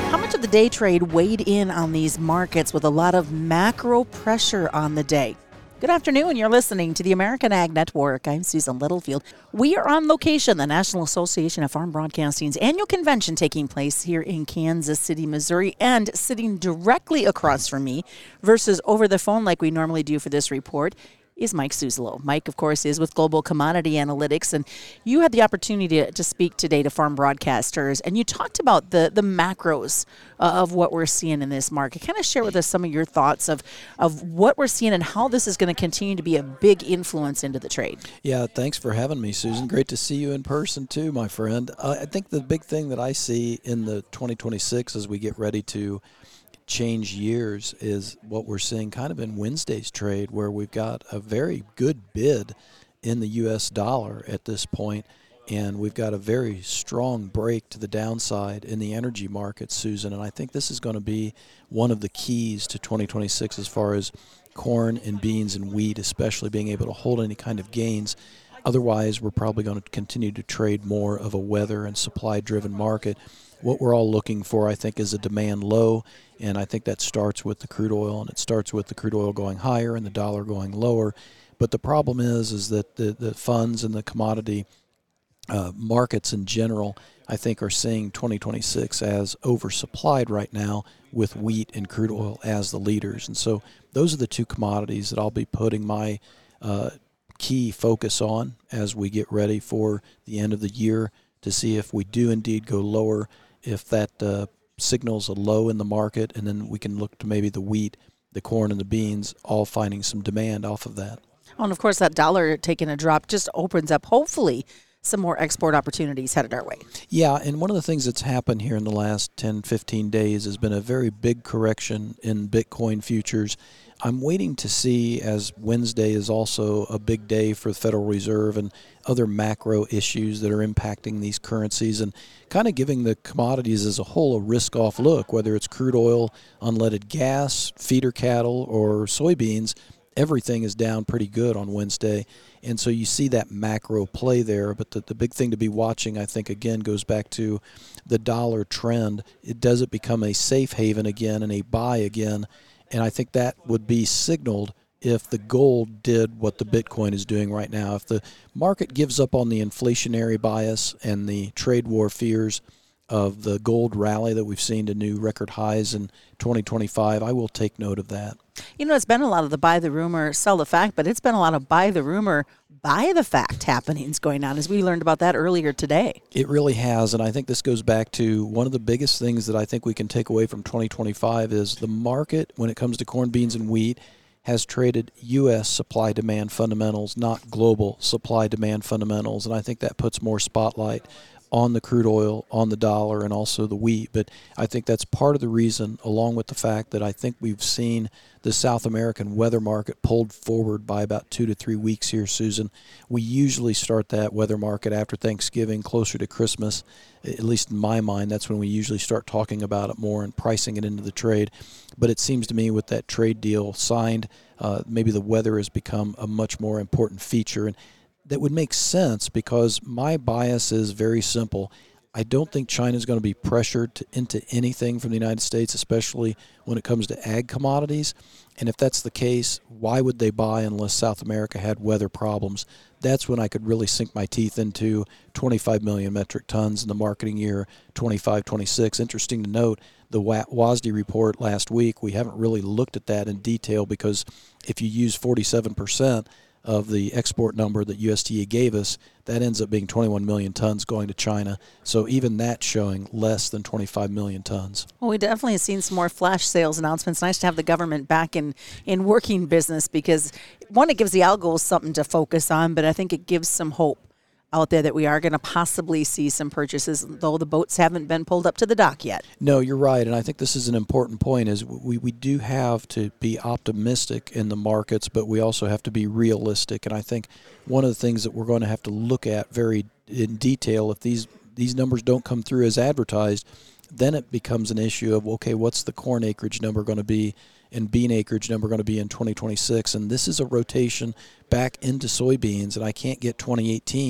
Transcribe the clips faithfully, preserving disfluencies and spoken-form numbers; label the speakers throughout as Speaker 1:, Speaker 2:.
Speaker 1: How much of the day trade weighed in on these markets with a lot of macro pressure on the day? Good afternoon. You're listening to the American Ag Network. I'm Susan Littlefield. We are on location, the National Association of Farm Broadcasting's annual convention taking place here in Kansas City, Missouri, and sitting directly across from me versus over the phone like we normally do for this report is Mike Suzzalo. Mike, of course, is with Global Commodity Analytics, and you had the opportunity to, to speak today to farm broadcasters, and you talked about the the macros uh, of what we're seeing in this market. Kind of share with us some of your thoughts of, of what we're seeing and how this is going to continue to be a big influence into the trade.
Speaker 2: Yeah, thanks for having me, Susan. Great to see you in person, too, my friend. Uh, I think the big thing that I see in the twenty twenty-six as we get ready to change years is what we're seeing kind of in Wednesday's trade, where we've got a very good bid in the U S dollar at this point, and we've got a very strong break to the downside in the energy market, Susan. And I think this is going to be one of the keys to twenty twenty-six as far as corn and beans and wheat, especially being able to hold any kind of gains. Otherwise, we're probably going to continue to trade more of a weather and supply-driven market. What we're all looking for, I think, is a demand low, and I think that starts with the crude oil, and it starts with the crude oil going higher and the dollar going lower. But the problem is is that the, the funds and the commodity uh, markets in general, I think, are seeing twenty twenty-six as oversupplied right now, with wheat and crude oil as the leaders. And so those are the two commodities that I'll be putting my uh, key focus on as we get ready for the end of the year to see if we do indeed go lower, if that uh, signals a low in the market, and then we can look to maybe the wheat, the corn, and the beans all finding some demand off of that.
Speaker 1: Oh, and of course, that dollar taking a drop just opens up, hopefully, some more export opportunities headed our way.
Speaker 2: Yeah, and one of the things that's happened here in the last ten, fifteen days has been a very big correction in Bitcoin futures. I'm waiting to see, as Wednesday is also a big day for the Federal Reserve and other macro issues that are impacting these currencies, and kind of giving the commodities as a whole a risk-off look, whether it's crude oil, unleaded gas, feeder cattle, or soybeans. Everything is down pretty good on Wednesday, and so you see that macro play there. But the, the big thing to be watching, I think, again, goes back to the dollar trend. It does it become a safe haven again and a buy again, and I think that would be signaled if the gold did what the Bitcoin is doing right now. If the market gives up on the inflationary bias and the trade war fears of the gold rally that we've seen to new record highs in twenty twenty-five, I will take note of that.
Speaker 1: You know, it's been a lot of the buy the rumor, sell the fact, but it's been a lot of buy the rumor, buy the fact happenings going on, as we learned about that earlier today.
Speaker 2: It really has, and I think this goes back to one of the biggest things that I think we can take away from twenty twenty-five is the market, when it comes to corn, beans, and wheat, has traded U S supply-demand fundamentals, not global supply-demand fundamentals, and I think that puts more spotlight on the crude oil, on the dollar, and also the wheat. But I think that's part of the reason, along with the fact that I think we've seen the South American weather market pulled forward by about two to three weeks here, Susan. We usually start that weather market after Thanksgiving, closer to Christmas. At least in my mind, that's when we usually start talking about it more and pricing it into the trade. But it seems to me with that trade deal signed, uh, maybe the weather has become a much more important feature. And that would make sense, because my bias is very simple. I don't think China is going to be pressured to, into anything from the United States, especially when it comes to ag commodities. And if that's the case, why would they buy unless South America had weather problems? That's when I could really sink my teeth into twenty-five million metric tons in the marketing year twenty-five twenty-six. Interesting to note, the W A S D report last week, we haven't really looked at that in detail, because if you use forty-seven percent of the export number that U S D A gave us, that ends up being twenty-one million tons going to China. So even that's showing less than twenty-five million tons.
Speaker 1: Well, we definitely have seen some more flash sales announcements. Nice to have the government back in, in working business, because, one, it gives the algos something to focus on, but I think it gives some hope out there that we are going to possibly see some purchases, though the boats haven't been pulled up to the dock yet.
Speaker 2: No, you're right, and I think this is an important point, is we, we do have to be optimistic in the markets, but we also have to be realistic. And I think one of the things that we're going to have to look at very in detail, if these, these numbers don't come through as advertised, then it becomes an issue of, okay, what's the corn acreage number going to be and bean acreage number going to be in twenty twenty-six? And this is a rotation back into soybeans, and I can't get twenty eighteen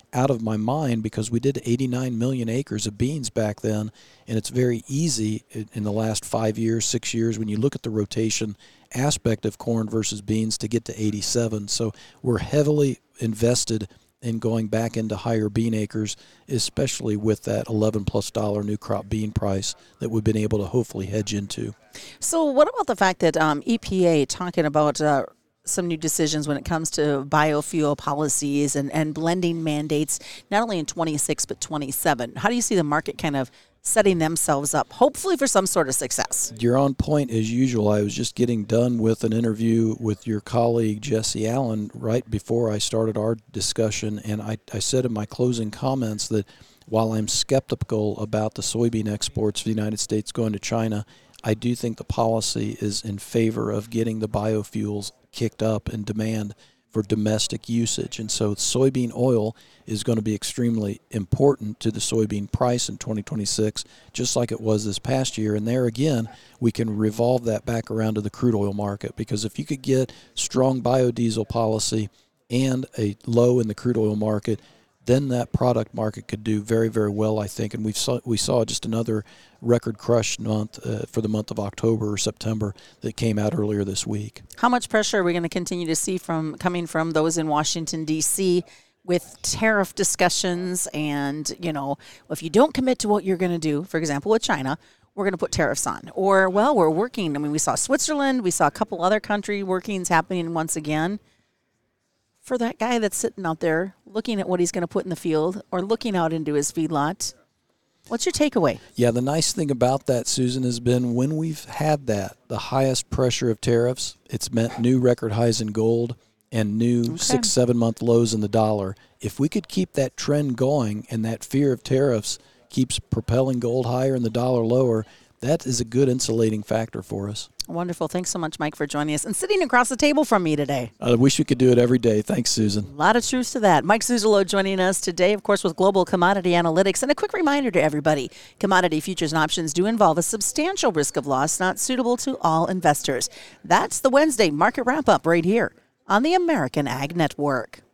Speaker 2: out of my mind because we did eighty-nine million acres of beans back then, and it's very easy in the last five years, six years, when you look at the rotation aspect of corn versus beans to get to eighty-seven. So we're heavily invested in going back into higher bean acres, especially with that eleven plus dollar new crop bean price that we've been able to hopefully hedge into.
Speaker 1: So what about the fact that um, E P A talking about uh, some new decisions when it comes to biofuel policies and, and blending mandates, not only in twenty-six but twenty-seven? How do you see the market kind of setting themselves up, hopefully for some sort of success?
Speaker 2: You're on point as usual. I was just getting done with an interview with your colleague, Jesse Allen, right before I started our discussion, and I, I said in my closing comments that while I'm skeptical about the soybean exports for the United States going to China, I do think the policy is in favor of getting the biofuels kicked up in demand for domestic usage. And so soybean oil is going to be extremely important to the soybean price in twenty twenty-six, just like it was this past year. And there again, we can revolve that back around to the crude oil market, because if you could get strong biodiesel policy and a low in the crude oil market, then that product market could do very, very well, I think. And we saw we saw just another record crush month uh, for the month of October or September that came out earlier this week.
Speaker 1: How much pressure are we going to continue to see from coming from those in Washington, D C with tariff discussions? And, you know, if you don't commit to what you're going to do, for example, with China, we're going to put tariffs on. Or, well, we're working. I mean, we saw Switzerland. We saw a couple other country workings happening once again. For that guy that's sitting out there looking at what he's going to put in the field or looking out into his feedlot, what's your takeaway?
Speaker 2: Yeah, the nice thing about that, Susan, has been when we've had that, the highest pressure of tariffs, it's meant new record highs in gold and new okay. six, seven-month lows in the dollar. If we could keep that trend going and that fear of tariffs keeps propelling gold higher and the dollar lower, that is a good insulating factor for us.
Speaker 1: Wonderful. Thanks so much, Mike, for joining us and sitting across the table from me today.
Speaker 2: I wish we could do it every day. Thanks, Susan.
Speaker 1: A lot of truth to that. Mike Suzzalo joining us today, of course, with Global Commodity Analytics. And a quick reminder to everybody, commodity futures and options do involve a substantial risk of loss not suitable to all investors. That's the Wednesday Market Wrap-Up right here on the American Ag Network.